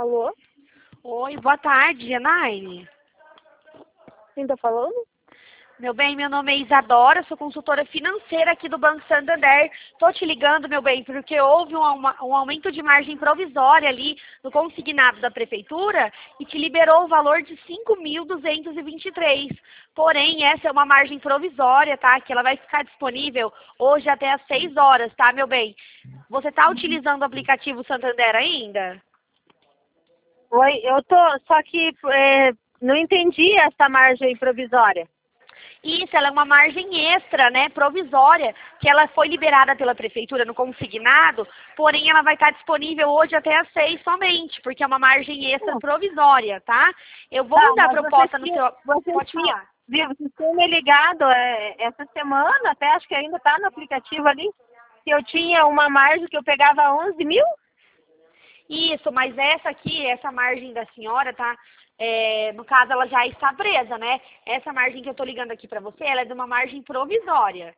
Alô? Oi, boa tarde, Janaine. Quem tá falando? Meu bem, meu nome é Isadora, sou consultora financeira aqui do Banco Santander. Tô te ligando, meu bem, porque houve um aumento de margem provisória ali no consignado da prefeitura e te liberou o valor de 5.223. Porém, essa é uma margem provisória, tá? Que ela vai ficar disponível hoje até às 6 horas, tá, meu bem? Você tá utilizando o aplicativo Santander ainda? Oi, eu tô, só que não entendi essa margem provisória. Isso, ela é uma margem extra, né, provisória, que ela foi liberada pela prefeitura no consignado, porém ela vai estar disponível hoje até às 6 somente, porque é uma margem extra provisória, tá? Eu vou mandar a proposta no seu... Pode falar. Viu, vocês tinham me ligado essa semana, até acho que ainda tá no aplicativo ali, que eu tinha uma margem que eu pegava 11 mil? Isso, mas essa aqui, essa margem da senhora, tá? No caso, ela já está presa, né? Essa margem que eu tô ligando aqui pra você, ela é de uma margem provisória.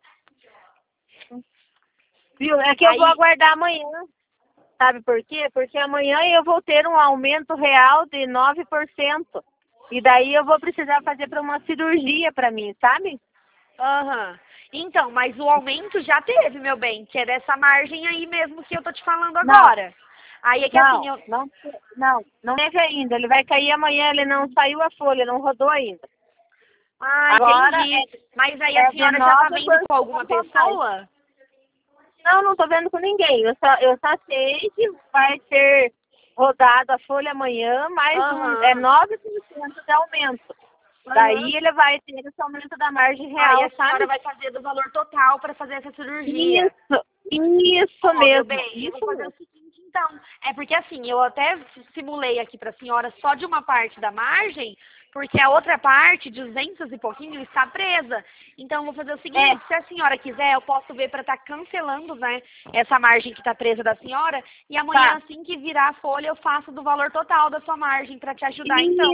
Viu, é que eu vou aguardar amanhã. Sabe por quê? Porque amanhã eu vou ter um aumento real de 9%. E daí eu vou precisar fazer para uma cirurgia para mim, sabe? Aham. Então, mas o aumento já teve, meu bem, que é dessa margem aí mesmo que eu tô te falando agora. Aí é que assim, Não teve ainda. Ele vai cair amanhã, ele não saiu a folha, não rodou ainda. Ah, Agora entendi. Mas aí a senhora já tá vendo com alguma pessoa? Não tô vendo com ninguém. Eu só sei que vai ser rodado a folha amanhã, mais 9% de aumento. Daí ele vai ter esse aumento da margem real, aí a senhora vai fazer do valor total para fazer essa cirurgia. Isso mesmo. Meu bem, eu vou fazer o seguinte, então. É porque assim, eu até simulei aqui para a senhora só de uma parte da margem, porque a outra parte, de 200 e pouquinho, está presa. Então, eu vou fazer o seguinte, se a senhora quiser, eu posso ver para estar cancelando, né, essa margem que está presa da senhora, e amanhã, assim que virar a folha, eu faço do valor total da sua margem para te ajudar, então.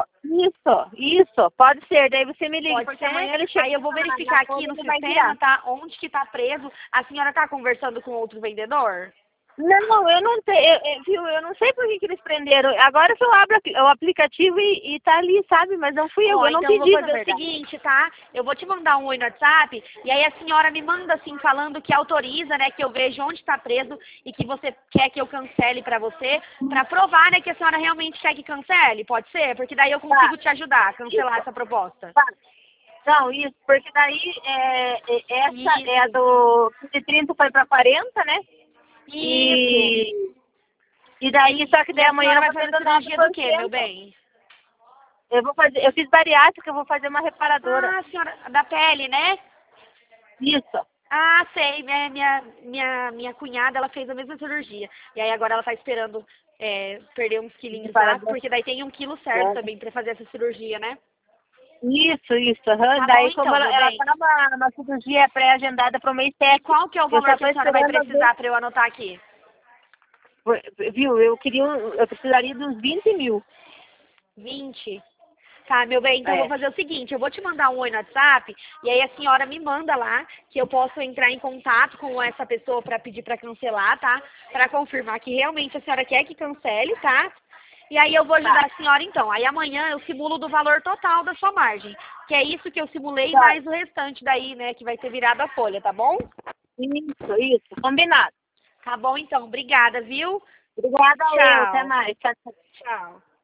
Isso. Pode ser, daí você me liga. Pode porque ser. amanhã ele chega. Aí eu vou verificar aqui no sistema, tá? Onde que tá preso. A senhora tá conversando com outro vendedor? Não, eu não tenho, viu, eu não sei por que eles prenderam. Agora que eu abro o aplicativo e tá ali, sabe? Mas não fui eu não então pedi, eu vou fazer o seguinte, tá? Eu vou te mandar um oi no WhatsApp e aí a senhora me manda assim falando que autoriza, né, que eu vejo onde está preso e que você quer que eu cancele pra você, pra provar, né, que a senhora realmente quer que cancele, pode ser? Porque daí eu consigo te ajudar a cancelar essa proposta. Não, isso, porque daí essa é a do de 30 foi pra 40, né? Isso. E daí, só que daí amanhã vai fazer cirurgia do quê, meu bem? Eu fiz bariátrica, eu vou fazer uma reparadora. Ah, senhora, da pele, né? Isso. Ah, sei, minha cunhada, ela fez a mesma cirurgia. E aí agora ela tá esperando perder uns quilinhos lá, porque daí tem 1 quilo certo também pra fazer essa cirurgia, né? Isso. Tá Daí, bom, como então, ela tava na cirurgia pré-agendada para o mês 7. E qual que é o valor que a senhora vai precisar pra eu anotar aqui? Viu, eu precisaria de uns 20 mil. 20? Tá, meu bem, então eu vou fazer o seguinte, eu vou te mandar um oi no WhatsApp, e aí a senhora me manda lá, que eu posso entrar em contato com essa pessoa pra pedir pra cancelar, tá? Pra confirmar que realmente a senhora quer que cancele, tá? E aí eu vou ajudar a senhora então. Aí amanhã eu simulo do valor total da sua margem, que é isso que eu simulei, mais o restante daí, né, que vai ter virado a folha, tá bom? Isso, combinado. Tá bom então, obrigada, viu? Obrigada, Tchau. até mais. Tchau. Tchau.